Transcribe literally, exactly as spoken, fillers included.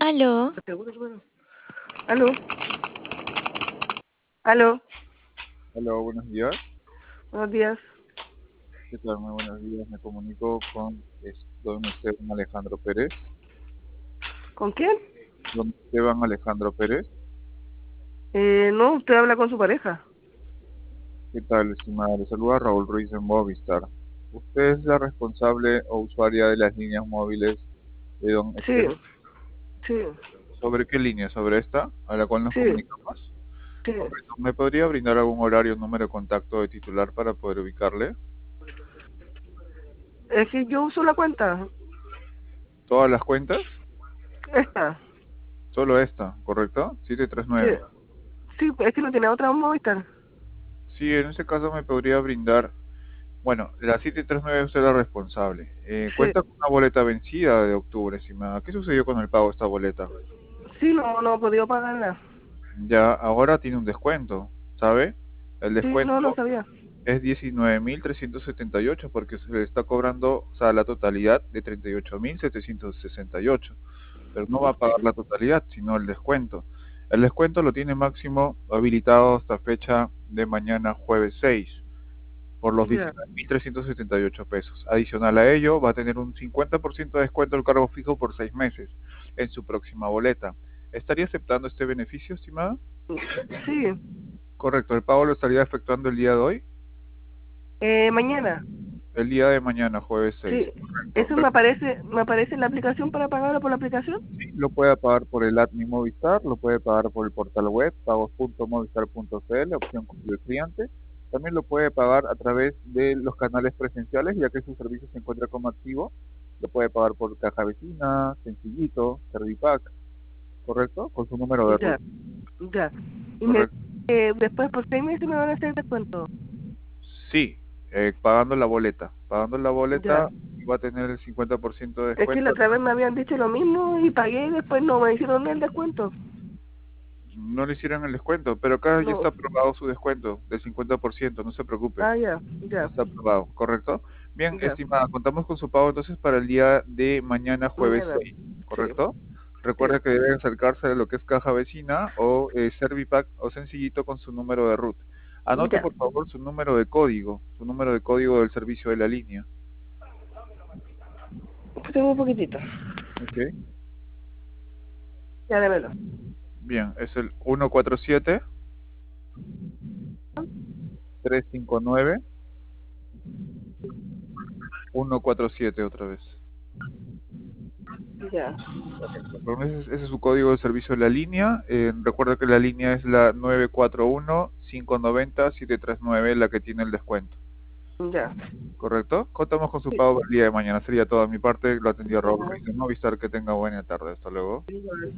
Aló. Aló. Aló. Hola, buenos días. Buenos días. ¿Qué tal? Muy buenos días. Me comunico con es- don Esteban Alejandro Pérez. ¿Con quién? Don Esteban Alejandro Pérez. Eh, no, usted habla con su pareja. ¿Qué tal, estimada? Le saluda Raúl Ruiz en Movistar. ¿Usted es la responsable o usuaria de las líneas móviles de don Sí, Esteban? sí, ¿Sobre qué línea? ¿Sobre esta a la cual nos sí, comunicamos? sí. Correcto. ¿Me podría brindar algún horario o número de contacto de titular para poder ubicarle? Es que yo uso la cuenta. ¿Todas las cuentas? Esta. Solo esta, ¿correcto? Sí. siete tres nueve. Sí, es que no tiene otra Movistar. Sí, en ese caso me podría brindar. Bueno, la siete tres nueve es usted la responsable. Eh, Sí. cuenta con una boleta vencida de octubre, estimada. ¿Qué sucedió con el pago de esta boleta? Sí, no, no he podido pagarla. Ya ahora tiene un descuento, ¿sabe? El Sí, no, no descuento sabía. es diecinueve mil trescientos setenta y ocho porque se le está cobrando, o sea, la totalidad de treinta y ocho mil setecientos sesenta y ocho. Pero no va a pagar la totalidad, sino el descuento. El descuento lo tiene máximo habilitado hasta fecha de mañana jueves seis. Por los Ya, diecinueve mil trescientos setenta y ocho pesos. Adicional a ello, va a tener un cincuenta por ciento de descuento el cargo fijo por seis meses en su próxima boleta. ¿Estaría aceptando este beneficio, estimada? sí. Correcto, el pago lo estaría efectuando el día de hoy, Eh, mañana. el día de mañana, jueves seis. Sí. Correcto. Eso me aparece, me aparece en la aplicación para pagarlo por la aplicación. Sí, lo puede pagar por el app Mi Movistar, lo puede pagar por el portal web pagos punto movistar punto cl, opción del cliente. También lo puede pagar a través de los canales presenciales, ya que su servicio se encuentra como activo. Lo puede pagar por caja vecina, sencillito, Servipack, ¿correcto? Con su número de Ya, ruta, ya. Y me, ¿correcto? eh, después por seis meses me van a hacer descuento. Sí, eh, pagando la boleta. Pagando la Ya. boleta va a tener el cincuenta por ciento de Es que la descuento. otra vez me habían dicho lo mismo y pagué y después no me hicieron el descuento. No le hicieron el descuento, pero acá ya está No. aprobado su descuento del cincuenta por ciento, no se preocupe. Ah, ya, Ya ya, está aprobado, ¿correcto? Bien, ya. estimada, contamos con su pago entonces para el día de mañana jueves Mañana. seis, Sí, ¿correcto? sí. Recuerde que debe acercarse a lo que es caja vecina o eh, Servipack o sencillito con su número de root. Anote Ya. por favor su número de código, su número de código del servicio de la línea. Tengo un poquitito. Ok. Ya, démelo. Bien, es el uno cuatro siete, tres cinco nueve, uno cuatro siete otra vez. Ya. Correcto. Ese, es ese es su código de servicio de la línea. Eh, recuerda que la línea es la nueve cuatro uno, cinco nueve cero, siete tres nueve, la que tiene el descuento. Ya. ¿Correcto? Contamos con su Sí. pago el día de mañana. Sería todo de mi parte. Lo atendió Raúl Ya. Ruiz de Movistar. Que tenga buena tarde. Hasta luego. Igual.